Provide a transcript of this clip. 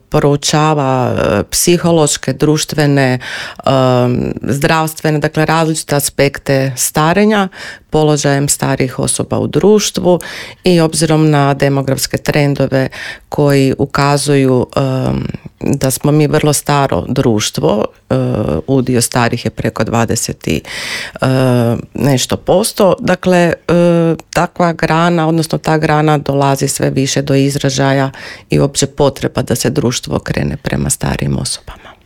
proučava psihološke, društvene, zdravstvene, dakle različite aspekte starenja, položajem starijih osoba u društvu i obzirom na demografske trendove koji ukazuju da smo mi vrlo staro društvo, udio starih je preko 20 i nešto posto, dakle takva grana, odnosno ta grana dolazi sve više do izražaja i uopće potreba da se društvo okrene prema starijim osobama.